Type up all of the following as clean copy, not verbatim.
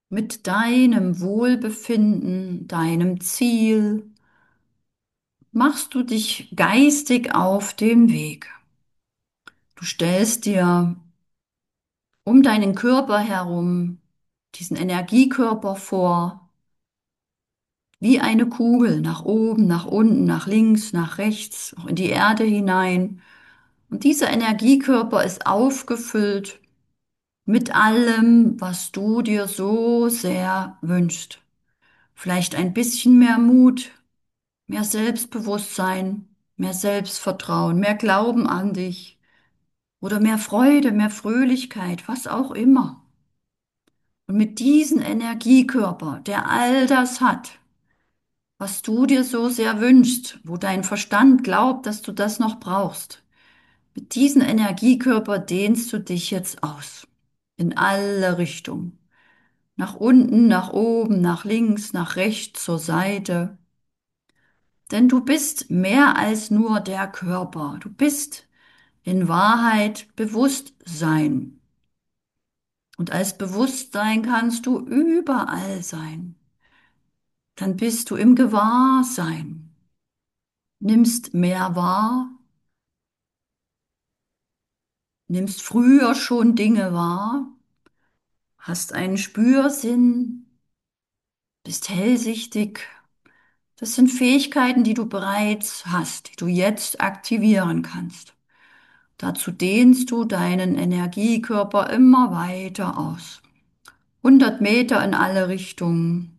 Mit deinem Wohlbefinden, deinem Ziel, machst du dich geistig auf den Weg. Du stellst dir um deinen Körper herum diesen Energiekörper vor, wie eine Kugel, nach oben, nach unten, nach links, nach rechts, auch in die Erde hinein. Und dieser Energiekörper ist aufgefüllt mit allem, was du dir so sehr wünschst. Vielleicht ein bisschen mehr Mut, mehr Selbstbewusstsein, mehr Selbstvertrauen, mehr Glauben an dich oder mehr Freude, mehr Fröhlichkeit, was auch immer. Und mit diesem Energiekörper, der all das hat, was du dir so sehr wünschst, wo dein Verstand glaubt, dass du das noch brauchst, mit diesem Energiekörper dehnst du dich jetzt aus. In alle Richtungen. Nach unten, nach oben, nach links, nach rechts, zur Seite. Denn du bist mehr als nur der Körper. Du bist in Wahrheit Bewusstsein. Und als Bewusstsein kannst du überall sein. Dann bist du im Gewahrsein, nimmst mehr wahr, nimmst früher schon Dinge wahr, hast einen Spürsinn, bist hellsichtig. Das sind Fähigkeiten, die du bereits hast, die du jetzt aktivieren kannst. Dazu dehnst du deinen Energiekörper immer weiter aus. 100 Meter in alle Richtungen,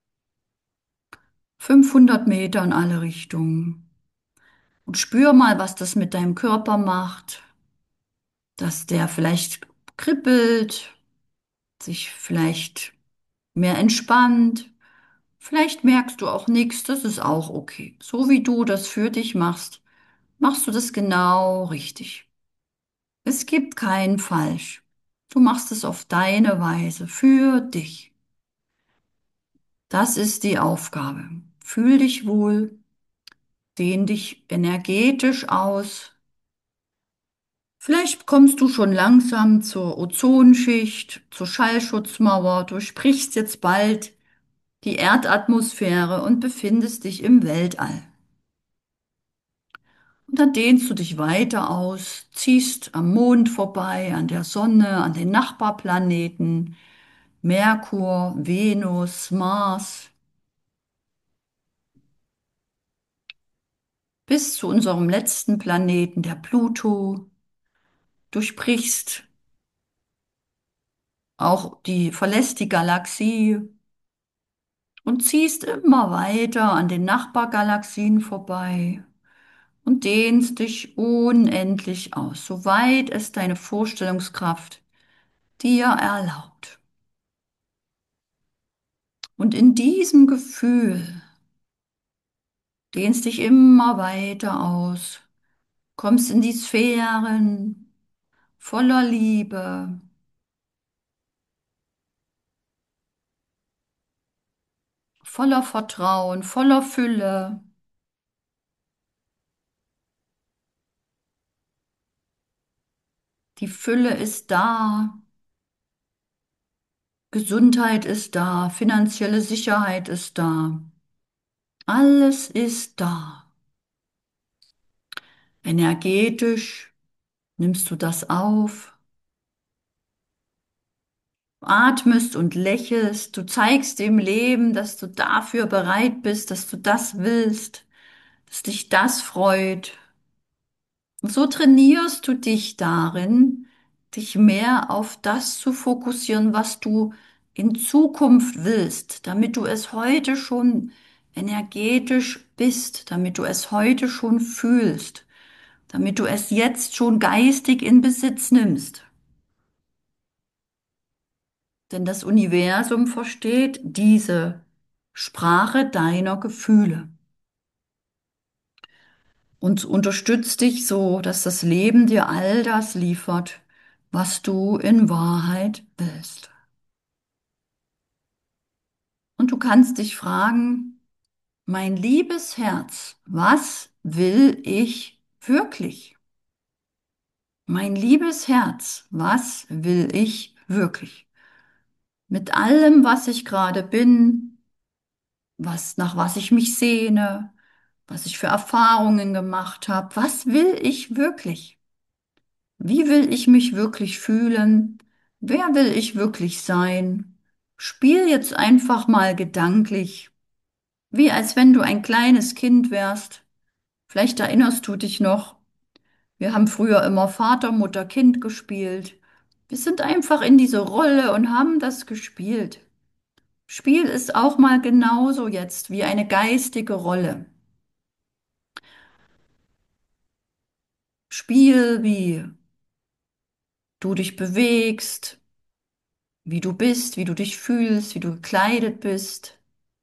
500 Meter in alle Richtungen. Und spür mal, was das mit deinem Körper macht, dass der vielleicht kribbelt, sich vielleicht mehr entspannt. Vielleicht merkst du auch nichts, das ist auch okay. So wie du das für dich machst, machst du das genau richtig. Es gibt kein Falsch. Du machst es auf deine Weise, für dich. Das ist die Aufgabe. Fühl dich wohl, dehn dich energetisch aus. Vielleicht kommst du schon langsam zur Ozonschicht, zur Schallschutzmauer, durchbrichst jetzt bald die Erdatmosphäre und befindest dich im Weltall. Und dann dehnst du dich weiter aus, ziehst am Mond vorbei, an der Sonne, an den Nachbarplaneten, Merkur, Venus, Mars, bis zu unserem letzten Planeten, der Pluto, durchbrichst verlässt die Galaxie und ziehst immer weiter an den Nachbargalaxien vorbei und dehnst dich unendlich aus, soweit es deine Vorstellungskraft dir erlaubt. Und in diesem Gefühl dehnst dich immer weiter aus, kommst in die Sphären voller Liebe, voller Vertrauen, voller Fülle. Die Fülle ist da, Gesundheit ist da, finanzielle Sicherheit ist da. Alles ist da. Energetisch nimmst du das auf, atmest und lächelst. Du zeigst dem Leben, dass du dafür bereit bist, dass du das willst, dass dich das freut. Und so trainierst du dich darin, dich mehr auf das zu fokussieren, was du in Zukunft willst, damit du es heute schon energetisch bist, damit du es heute schon fühlst, damit du es jetzt schon geistig in Besitz nimmst. Denn das Universum versteht diese Sprache deiner Gefühle und unterstützt dich so, dass das Leben dir all das liefert, was du in Wahrheit willst. Und du kannst dich fragen, mein liebes Herz, was will ich wirklich? Mein liebes Herz, was will ich wirklich? mit allem, was ich gerade bin, nach was ich mich sehne, was ich für Erfahrungen gemacht habe. Was will ich wirklich? Wie will ich mich wirklich fühlen? Wer will ich wirklich sein? Spiel jetzt einfach mal gedanklich, wie als wenn du ein kleines Kind wärst. Vielleicht erinnerst du dich noch, wir haben früher immer Vater, Mutter, Kind gespielt. Wir sind einfach in diese Rolle und haben das gespielt. Spiel ist auch mal genauso jetzt wie eine geistige Rolle. Spiel, wie du dich bewegst, wie du bist, wie du dich fühlst, wie du gekleidet bist.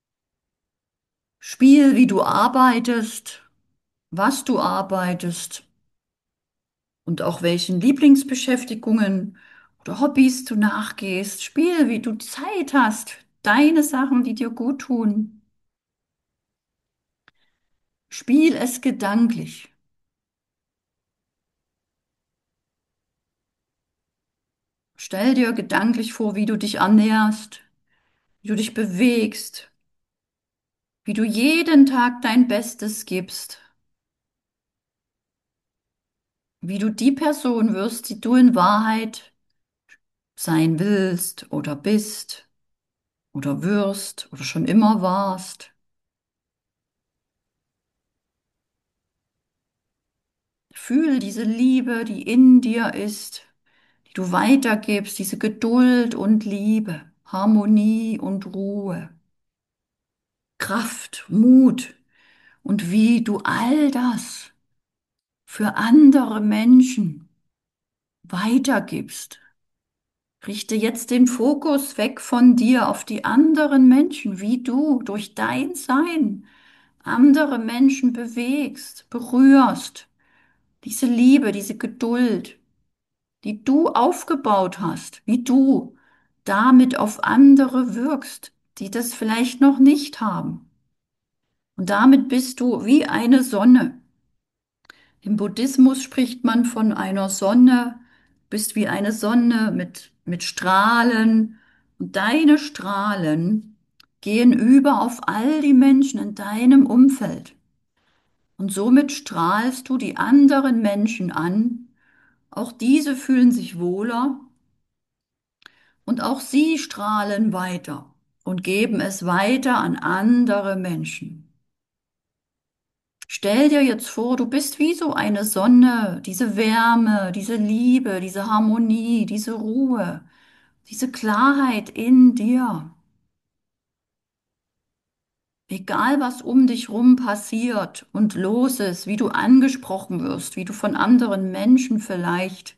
Spiel, wie du arbeitest, was du arbeitest und auch welchen Lieblingsbeschäftigungen oder Hobbys du nachgehst. Spiel, wie du Zeit hast, deine Sachen, die dir gut tun. Spiel es gedanklich. Stell dir gedanklich vor, wie du dich ernährst, wie du dich bewegst, wie du jeden Tag dein Bestes gibst, wie du die Person wirst, die du in Wahrheit sein willst oder bist oder wirst oder schon immer warst. Fühl diese Liebe, die in dir ist, die du weitergibst, diese Geduld und Liebe, Harmonie und Ruhe, Kraft, Mut und wie du all das für andere Menschen weitergibst. Richte jetzt den Fokus weg von dir auf die anderen Menschen, wie du durch dein Sein andere Menschen bewegst, berührst. Diese Liebe, diese Geduld, die du aufgebaut hast, wie du damit auf andere wirkst, die das vielleicht noch nicht haben. Und damit bist du wie eine Sonne. Im Buddhismus spricht man von einer Sonne, bist wie eine Sonne mit Strahlen. Und deine Strahlen gehen über auf all die Menschen in deinem Umfeld. Und somit strahlst du die anderen Menschen an. Auch diese fühlen sich wohler und auch sie strahlen weiter und geben es weiter an andere Menschen. Stell dir jetzt vor, du bist wie so eine Sonne, diese Wärme, diese Liebe, diese Harmonie, diese Ruhe, diese Klarheit in dir. Egal was um dich rum passiert und los ist, wie du angesprochen wirst, wie du von anderen Menschen vielleicht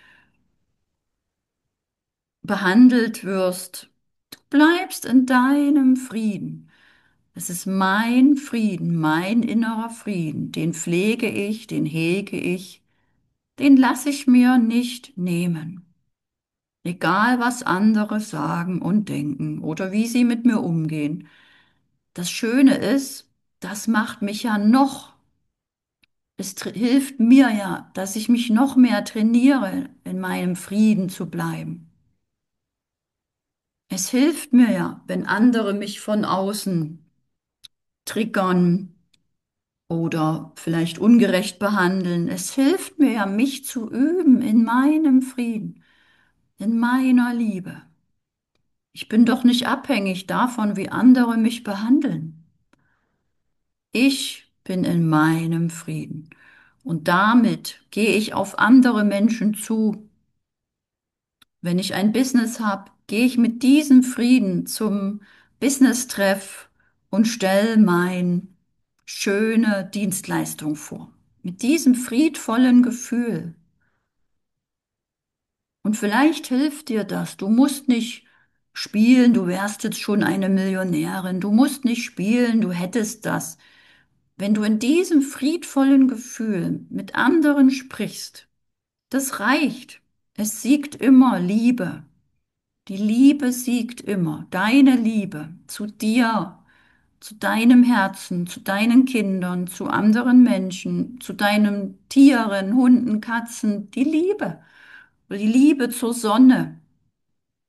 behandelt wirst, du bleibst in deinem Frieden. Es ist mein Frieden, mein innerer Frieden, den pflege ich, den hege ich, den lasse ich mir nicht nehmen. Egal, was andere sagen und denken oder wie sie mit mir umgehen. Das Schöne ist, das macht mich ja noch, hilft mir ja, dass ich mich noch mehr trainiere, in meinem Frieden zu bleiben. Es hilft mir ja, wenn andere mich von außen triggern oder vielleicht ungerecht behandeln. Es hilft mir ja, mich zu üben in meinem Frieden, in meiner Liebe. Ich bin doch nicht abhängig davon, wie andere mich behandeln. Ich bin in meinem Frieden. Und damit gehe ich auf andere Menschen zu. Wenn ich ein Business habe, gehe ich mit diesem Frieden zum Business-Treff und stelle meine schöne Dienstleistung vor. Mit diesem friedvollen Gefühl. Und vielleicht hilft dir das. Du musst nicht spielen, du wärst jetzt schon eine Millionärin. Du musst nicht spielen, du hättest das. Wenn du in diesem friedvollen Gefühl mit anderen sprichst, das reicht. Es siegt immer Liebe. Die Liebe siegt immer. Deine Liebe zu dir, zu deinem Herzen, zu deinen Kindern, zu anderen Menschen, zu deinen Tieren, Hunden, Katzen. Die Liebe. Die Liebe zur Sonne.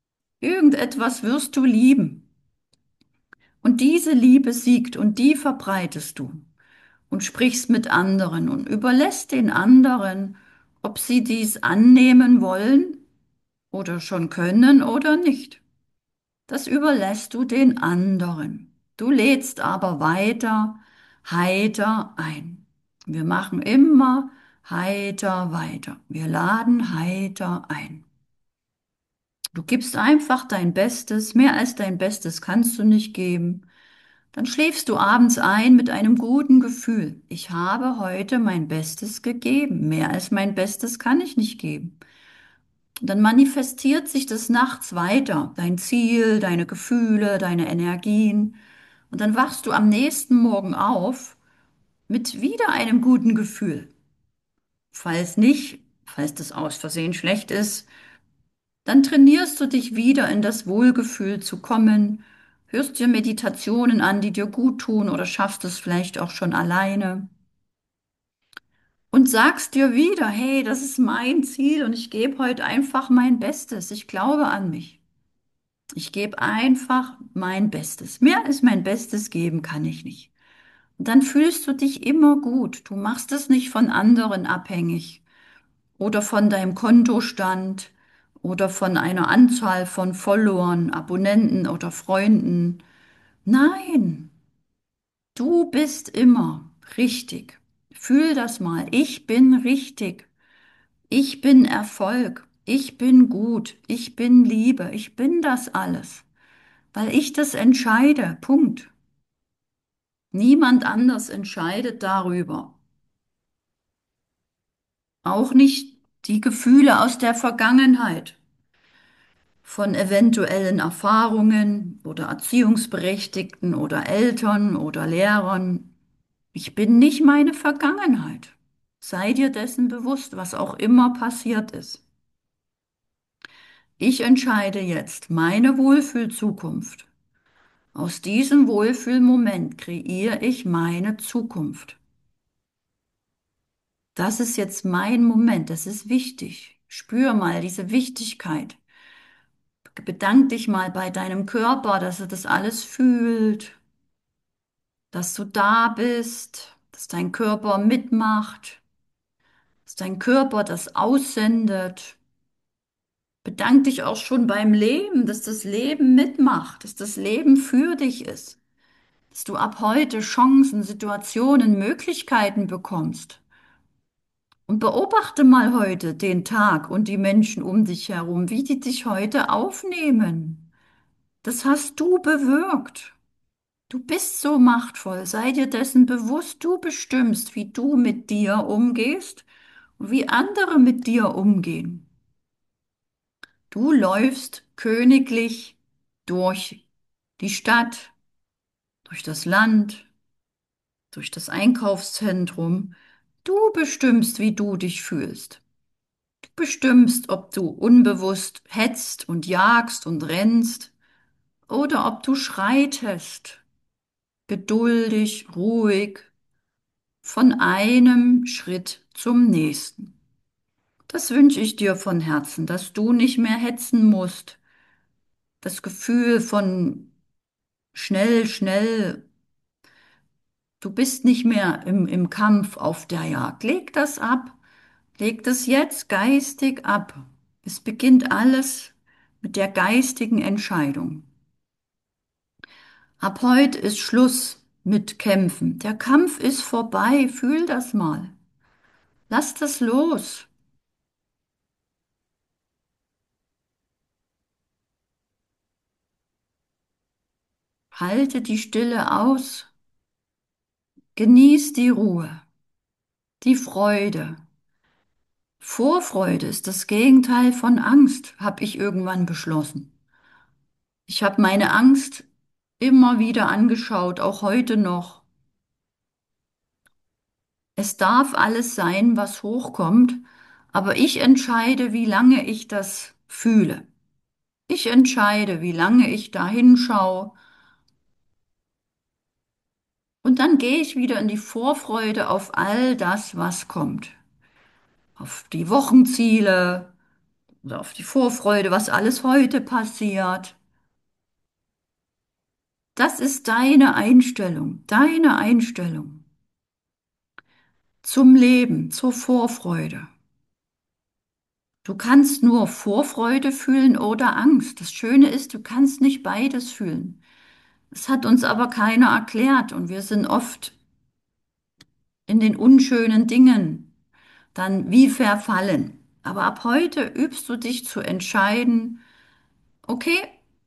Irgendetwas wirst du lieben. Und diese Liebe siegt und die verbreitest du und sprichst mit anderen und überlässt den anderen, ob sie dies annehmen wollen oder schon können oder nicht. Das überlässt du den anderen. Du lädst aber weiter heiter ein. Wir machen immer heiter weiter. Wir laden heiter ein. Du gibst einfach dein Bestes, mehr als dein Bestes kannst du nicht geben. Dann schläfst du abends ein mit einem guten Gefühl. Ich habe heute mein Bestes gegeben. Mehr als mein Bestes kann ich nicht geben. Dann manifestiert sich das nachts weiter, dein Ziel, deine Gefühle, deine Energien. Und dann wachst du am nächsten Morgen auf mit wieder einem guten Gefühl. Falls nicht, falls das aus Versehen schlecht ist, dann trainierst du dich wieder in das Wohlgefühl zu kommen, hörst dir Meditationen an, die dir gut tun oder schaffst es vielleicht auch schon alleine und sagst dir wieder, hey, das ist mein Ziel und ich gebe heute einfach mein Bestes. Ich glaube an mich. Ich gebe einfach mein Bestes. Mehr als mein Bestes geben kann ich nicht. Und dann fühlst du dich immer gut. Du machst es nicht von anderen abhängig oder von deinem Kontostand oder von einer Anzahl von Followern, Abonnenten oder Freunden. Nein, du bist immer richtig. Fühl das mal. Ich bin richtig. Ich bin Erfolg. Ich bin gut. Ich bin Liebe. Ich bin das alles. Weil ich das entscheide. Punkt. Niemand anders entscheidet darüber. Auch nicht die Gefühle aus der Vergangenheit, von eventuellen Erfahrungen oder Erziehungsberechtigten oder Eltern oder Lehrern. Ich bin nicht meine Vergangenheit. Sei dir dessen bewusst, was auch immer passiert ist. Ich entscheide jetzt meine Wohlfühlzukunft. Aus diesem Wohlfühlmoment kreiere ich meine Zukunft. Das ist jetzt mein Moment, das ist wichtig. Spür mal diese Wichtigkeit. Bedank dich mal bei deinem Körper, dass er das alles fühlt, dass du da bist, dass dein Körper mitmacht, dass dein Körper das aussendet. Bedank dich auch schon beim Leben, dass das Leben mitmacht, dass das Leben für dich ist, dass du ab heute Chancen, Situationen, Möglichkeiten bekommst. Und beobachte mal heute den Tag und die Menschen um dich herum, wie die dich heute aufnehmen. Das hast du bewirkt. Du bist so machtvoll. Sei dir dessen bewusst, du bestimmst, wie du mit dir umgehst und wie andere mit dir umgehen. Du läufst königlich durch die Stadt, durch das Land, durch das Einkaufszentrum. Du bestimmst, wie du dich fühlst. Du bestimmst, ob du unbewusst hetzt und jagst und rennst oder ob du schreitest, geduldig, ruhig, von einem Schritt zum nächsten. Das wünsche ich dir von Herzen, dass du nicht mehr hetzen musst. Das Gefühl von schnell, schnell, du bist nicht mehr im Kampf auf der Jagd. Leg das ab. Leg das jetzt geistig ab. Es beginnt alles mit der geistigen Entscheidung. Ab heute ist Schluss mit Kämpfen. Der Kampf ist vorbei. Fühl das mal. Lass das los. Halte die Stille aus. Genieß die Ruhe, die Freude. Vorfreude ist das Gegenteil von Angst, habe ich irgendwann beschlossen. Ich habe meine Angst immer wieder angeschaut, auch heute noch. Es darf alles sein, was hochkommt, aber ich entscheide, wie lange ich das fühle. Ich entscheide, wie lange ich da hinschaue. Und dann gehe ich wieder in die Vorfreude auf all das, was kommt. Auf die Wochenziele, oder auf die Vorfreude, was alles heute passiert. Das ist deine Einstellung zum Leben, zur Vorfreude. Du kannst nur Vorfreude fühlen oder Angst. Das Schöne ist, du kannst nicht beides fühlen. Es hat uns aber keiner erklärt und wir sind oft in den unschönen Dingen dann wie verfallen. Aber ab heute übst du dich zu entscheiden, okay,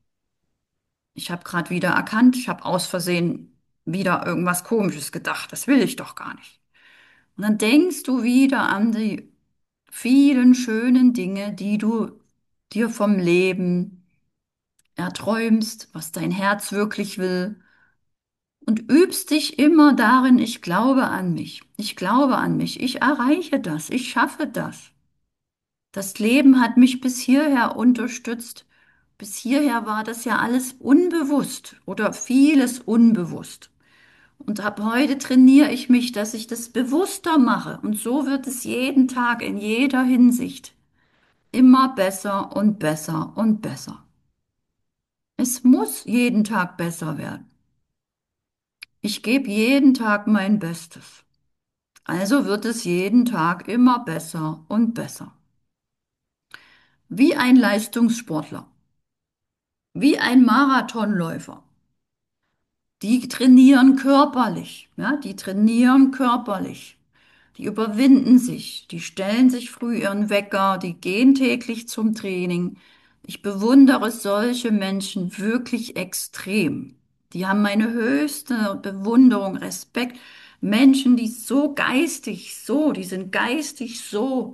ich habe gerade wieder erkannt, ich habe aus Versehen wieder irgendwas Komisches gedacht, das will ich doch gar nicht. Und dann denkst du wieder an die vielen schönen Dinge, die du dir vom Leben erträumst, was dein Herz wirklich will. Und übst dich immer darin, ich glaube an mich, ich glaube an mich, ich erreiche das, ich schaffe das. Das Leben hat mich bis hierher unterstützt. Bis hierher war das ja alles unbewusst oder vieles unbewusst. Und ab heute trainiere ich mich, dass ich das bewusster mache. Und so wird es jeden Tag in jeder Hinsicht immer besser und besser und besser. Es muss jeden Tag besser werden. Ich gebe jeden Tag mein Bestes. Also wird es jeden Tag immer besser und besser. Wie ein Leistungssportler, wie ein Marathonläufer. Die trainieren körperlich, ja, die trainieren körperlich. Die überwinden sich, die stellen sich früh ihren Wecker, die gehen täglich zum Training. Ich bewundere solche Menschen wirklich extrem. Die haben meine höchste Bewunderung, Respekt. Menschen, die so geistig, die sind geistig so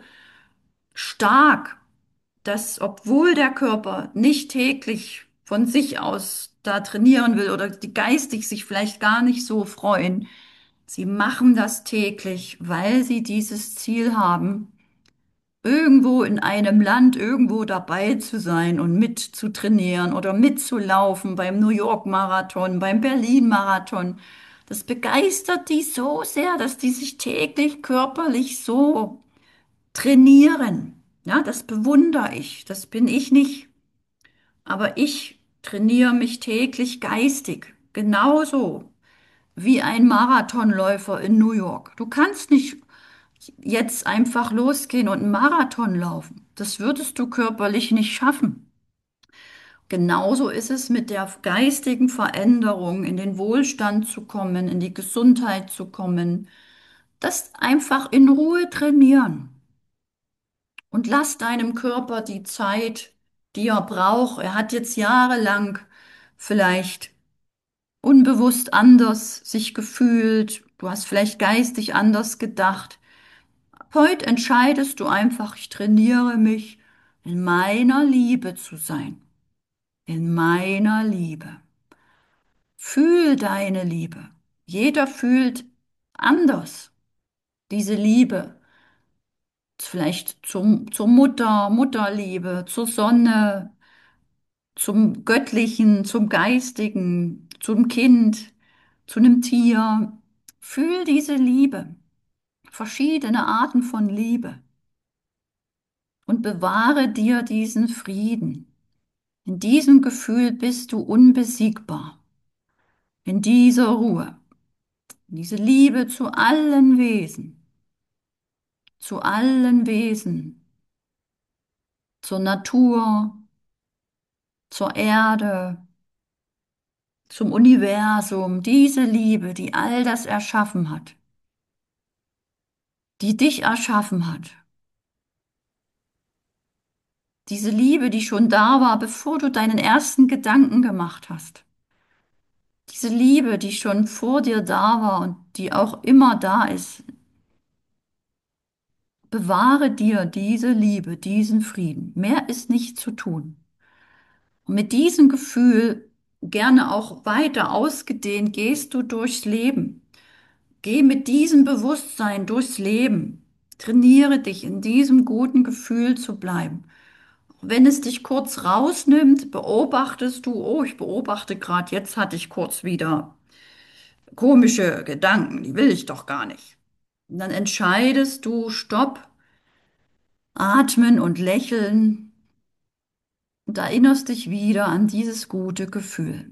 stark, dass obwohl der Körper nicht täglich von sich aus da trainieren will oder die geistig sich vielleicht gar nicht so freuen, sie machen das täglich, weil sie dieses Ziel haben, irgendwo in einem Land irgendwo dabei zu sein und mit zu trainieren oder mitzulaufen beim New York Marathon, beim Berlin Marathon. Das begeistert die so sehr, dass die sich täglich körperlich so trainieren. Ja, das bewundere ich. Das bin ich nicht. Aber ich trainiere mich täglich geistig. Genauso wie ein Marathonläufer in New York. Du kannst nicht jetzt einfach losgehen und einen Marathon laufen. Das würdest du körperlich nicht schaffen. Genauso ist es mit der geistigen Veränderung, in den Wohlstand zu kommen, in die Gesundheit zu kommen. Das einfach in Ruhe trainieren. Und lass deinem Körper die Zeit, die er braucht. Er hat jetzt jahrelang vielleicht unbewusst anders sich gefühlt. Du hast vielleicht geistig anders gedacht. Heute entscheidest du einfach, ich trainiere mich, in meiner Liebe zu sein. In meiner Liebe. Fühl deine Liebe. Jeder fühlt anders diese Liebe. Vielleicht zur Mutter, Mutterliebe, zur Sonne, zum Göttlichen, zum Geistigen, zum Kind, zu einem Tier. Fühl diese Liebe, verschiedene Arten von Liebe und bewahre dir diesen Frieden. In diesem Gefühl bist du unbesiegbar, in dieser Ruhe, diese Liebe zu allen Wesen, zur Natur, zur Erde, zum Universum, diese Liebe, die all das erschaffen hat, die dich erschaffen hat. Diese Liebe, die schon da war, bevor du deinen ersten Gedanken gemacht hast. Diese Liebe, die schon vor dir da war und die auch immer da ist. Bewahre dir diese Liebe, diesen Frieden. Mehr ist nicht zu tun. Und mit diesem Gefühl, gerne auch weiter ausgedehnt, gehst du durchs Leben. Geh mit diesem Bewusstsein durchs Leben. Trainiere dich, in diesem guten Gefühl zu bleiben. Wenn es dich kurz rausnimmt, beobachtest du, oh, ich beobachte gerade, jetzt hatte ich kurz wieder komische Gedanken, die will ich doch gar nicht. Und dann entscheidest du, stopp, atmen und lächeln. und erinnerst dich wieder an dieses gute Gefühl.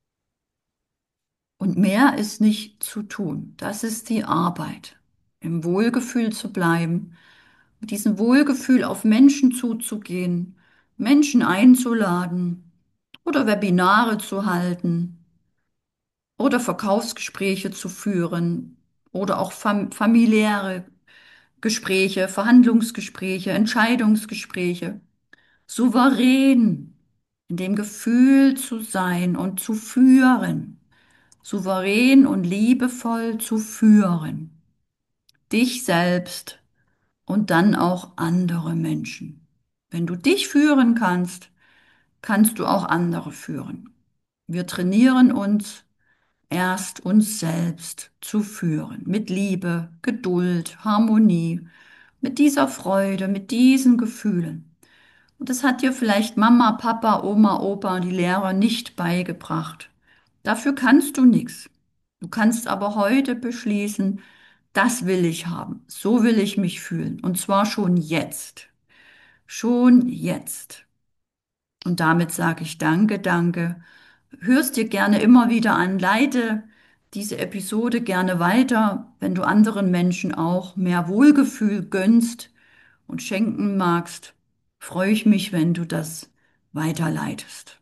Und mehr ist nicht zu tun. Das ist die Arbeit, im Wohlgefühl zu bleiben, mit diesem Wohlgefühl auf Menschen zuzugehen, Menschen einzuladen oder Webinare zu halten oder Verkaufsgespräche zu führen oder auch familiäre Gespräche, Verhandlungsgespräche, Entscheidungsgespräche, souverän in dem Gefühl zu sein und zu führen, souverän und liebevoll zu führen, dich selbst und dann auch andere Menschen. Wenn du dich führen kannst, kannst du auch andere führen. Wir trainieren uns erst uns selbst zu führen, mit Liebe, Geduld, Harmonie, mit dieser Freude, mit diesen Gefühlen. Und das hat dir vielleicht Mama, Papa, Oma, Opa, die Lehrer nicht beigebracht. Dafür kannst du nichts. Du kannst aber heute beschließen, das will ich haben, so will ich mich fühlen. Und zwar schon jetzt. Schon jetzt. Und damit sage ich danke, danke. Hörst dir gerne immer wieder an, leite diese Episode gerne weiter, wenn du anderen Menschen auch mehr Wohlgefühl gönnst und schenken magst. Freue ich mich, wenn du das weiterleitest.